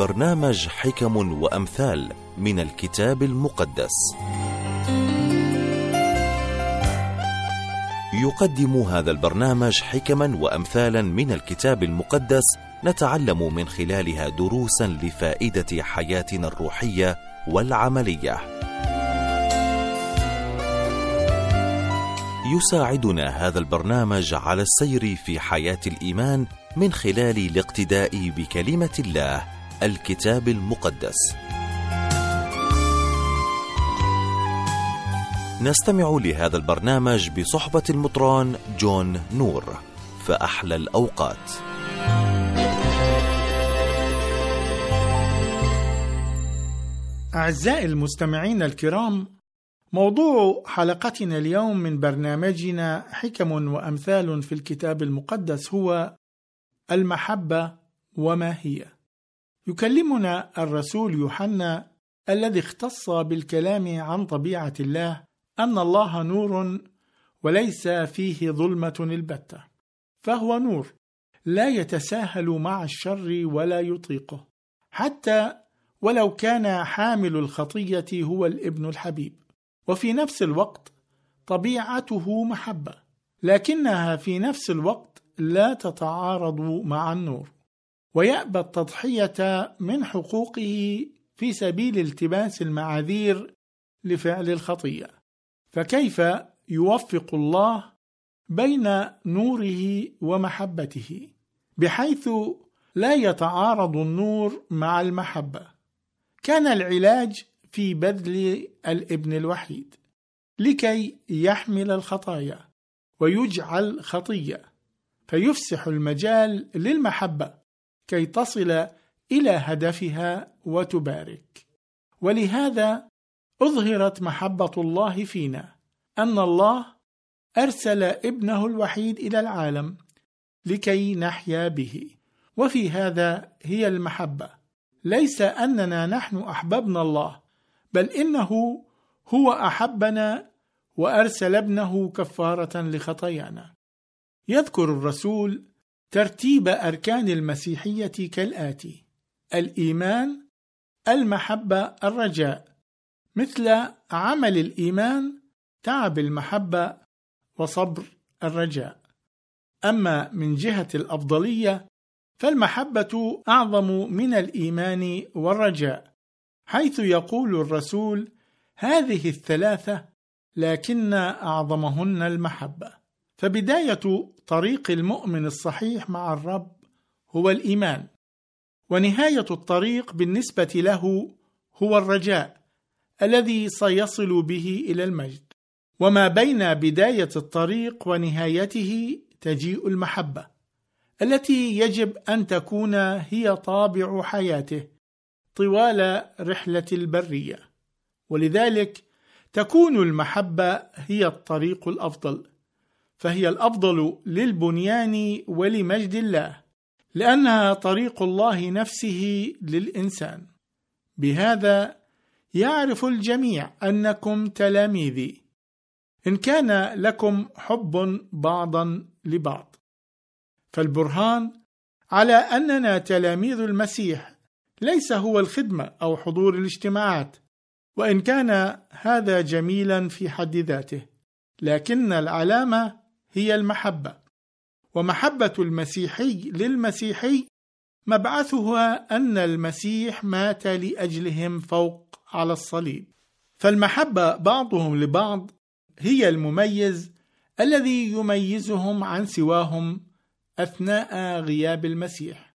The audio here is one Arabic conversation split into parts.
برنامج حكم وأمثال من الكتاب المقدس. يقدم هذا البرنامج حكما وأمثالا من الكتاب المقدس، نتعلم من خلالها دروسا لفائدة حياتنا الروحية والعملية. يساعدنا هذا البرنامج على السير في حياة الإيمان من خلال الاقتداء بكلمة الله، الكتاب المقدس. نستمع لهذا البرنامج بصحبة المطران جون نور. فأحلى الأوقات. أعزائي المستمعين الكرام، موضوع حلقتنا اليوم من برنامجنا حكم وأمثال في الكتاب المقدس هو المحبة وما هي. يكلمنا الرسول يوحنا الذي اختص بالكلام عن طبيعة الله أن الله نور وليس فيه ظلمة البتة، فهو نور لا يتساهل مع الشر ولا يطيقه، حتى ولو كان حامل الخطية هو الابن الحبيب. وفي نفس الوقت طبيعته محبة، لكنها في نفس الوقت لا تتعارض مع النور، ويأبى التضحية من حقوقه في سبيل التباس المعاذير لفعل الخطية. فكيف يوفق الله بين نوره ومحبته بحيث لا يتعارض النور مع المحبة؟ كان العلاج في بذل الابن الوحيد لكي يحمل الخطايا ويجعل خطية، فيفسح المجال للمحبة كي تصل إلى هدفها وتبارك. ولهذا أظهرت محبة الله فينا، أن الله أرسل ابنه الوحيد إلى العالم لكي نحيا به. وفي هذا هي المحبة، ليس أننا نحن أحببنا الله، بل إنه هو أحبنا وأرسل ابنه كفارة لخطايانا. يذكر الرسول ترتيب أركان المسيحية كالآتي: الإيمان، المحبة، الرجاء. مثل عمل الإيمان تعب المحبة وصبر الرجاء. أما من جهة الأفضلية فالمحبة أعظم من الإيمان والرجاء، حيث يقول الرسول: هذه الثلاثة لكن أعظمهن المحبة. فبداية طريق المؤمن الصحيح مع الرب هو الإيمان، ونهاية الطريق بالنسبة له هو الرجاء الذي سيصل به إلى المجد. وما بين بداية الطريق ونهايته تجيء المحبة التي يجب أن تكون هي طابع حياته طوال رحلة البرية. ولذلك تكون المحبة هي الطريق الأفضل، فهي الأفضل للبنيان ولمجد الله، لأنها طريق الله نفسه للإنسان. بهذا يعرف الجميع أنكم تلاميذي إن كان لكم حب بعضا لبعض. فالبرهان على أننا تلاميذ المسيح ليس هو الخدمة أو حضور الاجتماعات، وإن كان هذا جميلا في حد ذاته، لكن العلامة هي المحبة. ومحبة المسيحي للمسيحي مبعثها أن المسيح مات لأجلهم فوق على الصليب. فالمحبة بعضهم لبعض هي المميز الذي يميزهم عن سواهم أثناء غياب المسيح،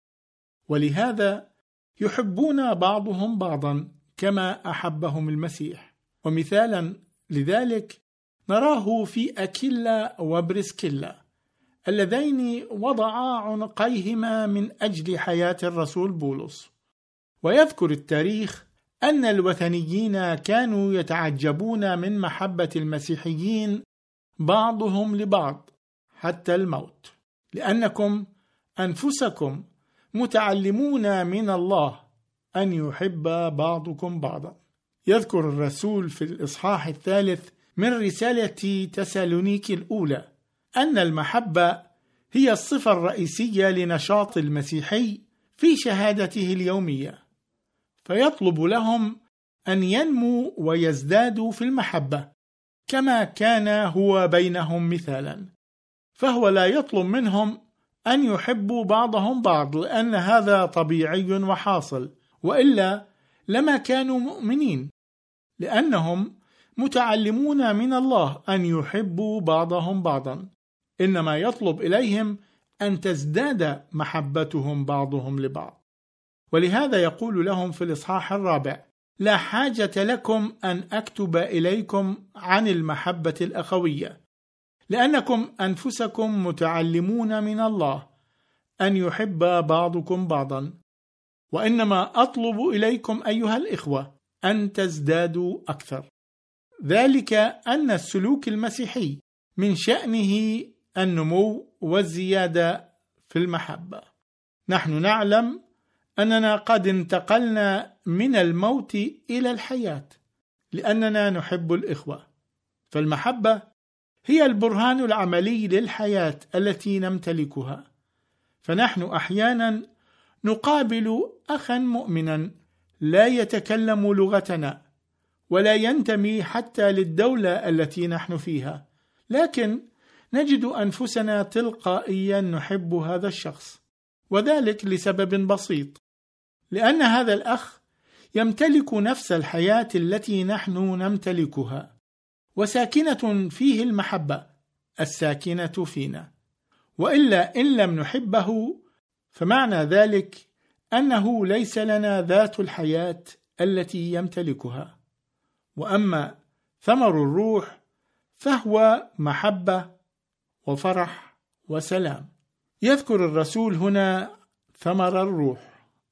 ولهذا يحبون بعضهم بعضا كما أحبهم المسيح. ومثالا لذلك نراه في أكيلا وبرسكيلا اللذين وضعا عنقيهما من أجل حياة الرسول بولس. ويذكر التاريخ أن الوثنيين كانوا يتعجبون من محبة المسيحيين بعضهم لبعض حتى الموت، لأنكم أنفسكم متعلمون من الله أن يحب بعضكم بعضا. يذكر الرسول في الإصحاح 3 من رسالة تسالونيكي الأولى أن المحبة هي الصفة الرئيسية لنشاط المسيحي في شهادته اليومية. فيطلب لهم أن ينموا ويزدادوا في المحبة كما كان هو بينهم مثالا، فهو لا يطلب منهم أن يحبوا بعضهم بعض لأن هذا طبيعي وحاصل، وإلا لما كانوا مؤمنين، لأنهم متعلمون من الله أن يحبوا بعضهم بعضا، إنما يطلب إليهم أن تزداد محبتهم بعضهم لبعض. ولهذا يقول لهم في الإصحاح 4: لا حاجة لكم أن أكتب إليكم عن المحبة الأخوية، لأنكم أنفسكم متعلمون من الله أن يحب بعضكم بعضا، وإنما أطلب إليكم أيها الإخوة أن تزدادوا أكثر. ذلك أن السلوك المسيحي من شأنه النمو والزيادة في المحبة. نحن نعلم أننا قد انتقلنا من الموت إلى الحياة لأننا نحب الإخوة، فالمحبة هي البرهان العملي للحياة التي نمتلكها. فنحن أحيانا نقابل أخا مؤمنا لا يتكلم لغتنا ولا ينتمي حتى للدولة التي نحن فيها، لكن نجد أنفسنا تلقائيا نحب هذا الشخص، وذلك لسبب بسيط: لأن هذا الأخ يمتلك نفس الحياة التي نحن نمتلكها، وساكنة فيه المحبة الساكنة فينا. وإلا إن لم نحبه فمعنى ذلك أنه ليس لنا ذات الحياة التي يمتلكها. وأما ثمر الروح فهو محبة وفرح وسلام. يذكر الرسول هنا ثمر الروح،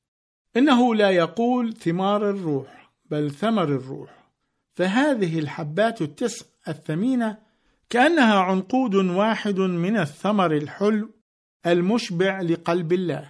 إنه لا يقول ثمار الروح بل ثمر الروح، فهذه الحبات التسع الثمينة كأنها عنقود واحد من الثمر الحلو المشبع لقلب الله،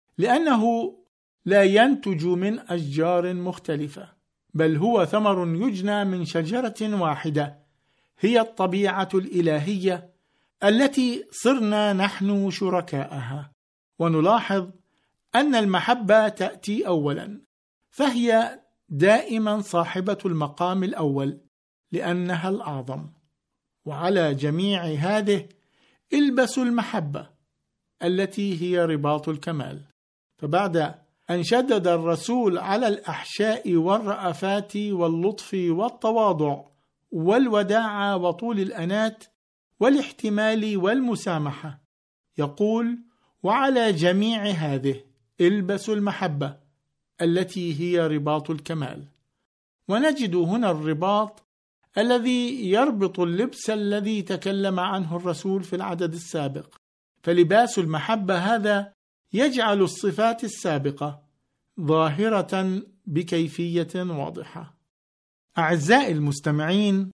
لأنه لا ينتج من أشجار مختلفة، بل هو ثمر يجنى من شجرة واحدة هي الطبيعة الإلهية التي صرنا نحن شركاءها. ونلاحظ أن المحبة تأتي أولا، فهي دائما صاحبة المقام الأول لأنها الأعظم. وعلى جميع هذه البسوا المحبة التي هي رباط الكمال. فبعد أن شدد الرسول على الأحشاء والرأفات واللطف والتواضع والوداعة وطول الأنات والاحتمال والمسامحة، يقول: وعلى جميع هذه البسوا المحبة التي هي رباط الكمال. ونجد هنا الرباط الذي يربط اللبس الذي تكلم عنه الرسول في العدد السابق، فلباس المحبة هذا يجعل الصفات السابقة ظاهرة بكيفية واضحة. أعزائي المستمعين،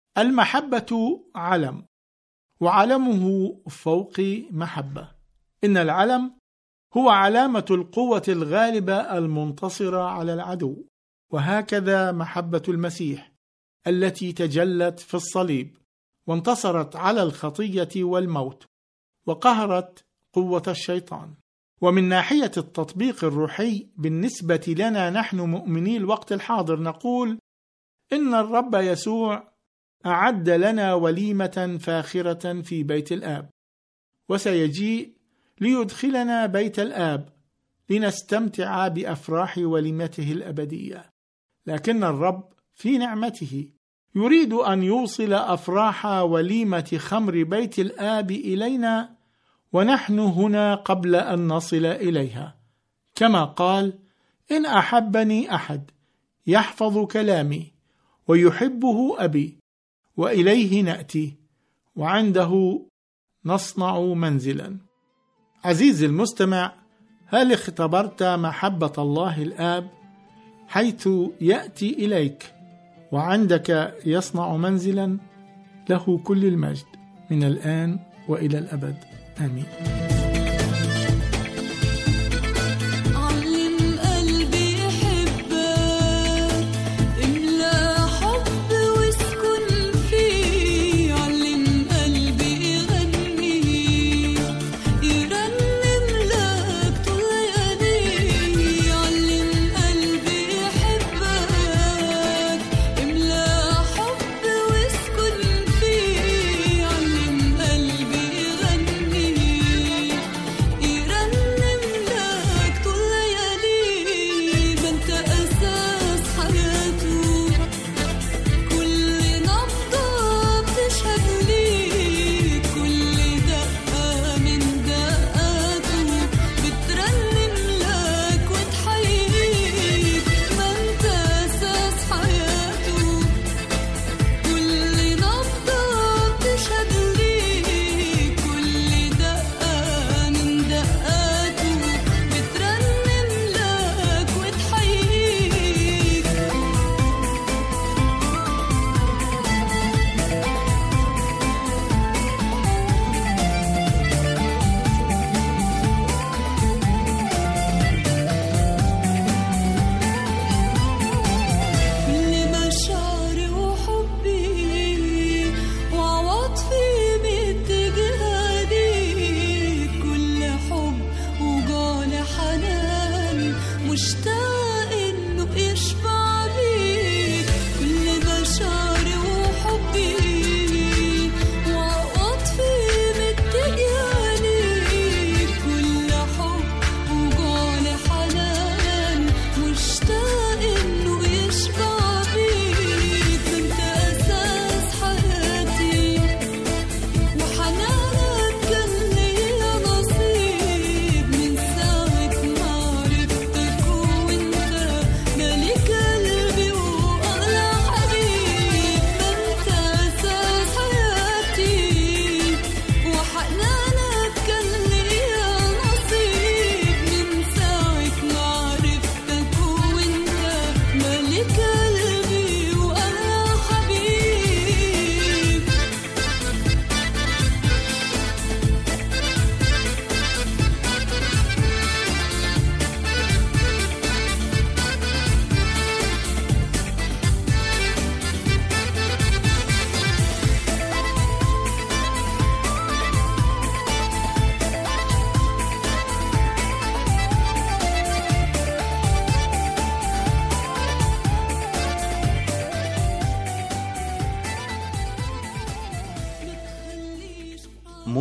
المحبة علم، وعلمه فوق محبة. إن العلم هو علامة القوة الغالبة المنتصرة على العدو، وهكذا محبة المسيح التي تجلت في الصليب وانتصرت على الخطية والموت وقهرت قوة الشيطان. ومن ناحية التطبيق الروحي بالنسبة لنا نحن مؤمني الوقت الحاضر نقول إن الرب يسوع أعد لنا وليمة فاخرة في بيت الآب، وسيجيء ليدخلنا بيت الآب لنستمتع بأفراح وليمته الأبدية. لكن الرب في نعمته يريد أن يوصل أفراح وليمة خمر بيت الآب إلينا ونحن هنا قبل أن نصل إليها، كما قال: إن أحبني أحد يحفظ كلامي ويحبه أبي وإليه نأتي وعنده نصنع منزلا. عزيزي المستمع، هل اختبرت محبة الله الآب حيث يأتي إليك وعندك يصنع منزلا؟ له كل المجد من الآن وإلى الأبد، آمين.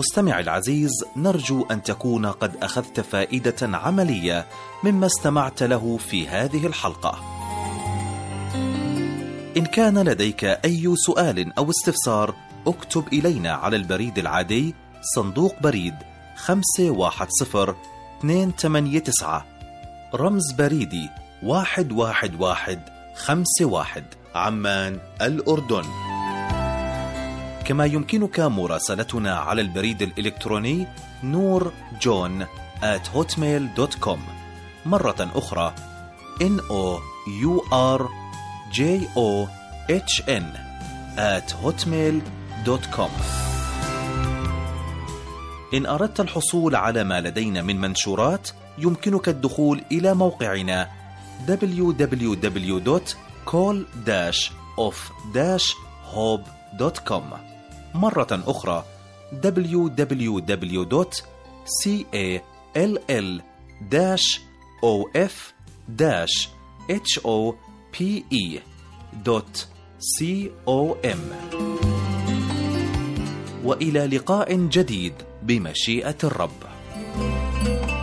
مستمع العزيز، نرجو أن تكون قد أخذت فائدة عملية مما استمعت له في هذه الحلقة. إن كان لديك أي سؤال أو استفسار اكتب إلينا على البريد العادي صندوق بريد 510289 رمز بريدي 11151 عمان الأردن. كما يمكنك مراسلتنا على البريد الإلكتروني noorjohn@hotmail.com. مرة أخرى noorjohn@hotmail.com. إن أردت الحصول على ما لدينا من منشورات يمكنك الدخول إلى موقعنا www.call-of-hope.com. مرة أخرى www.call-of-hope.com. وإلى لقاء جديد بمشيئة الرب.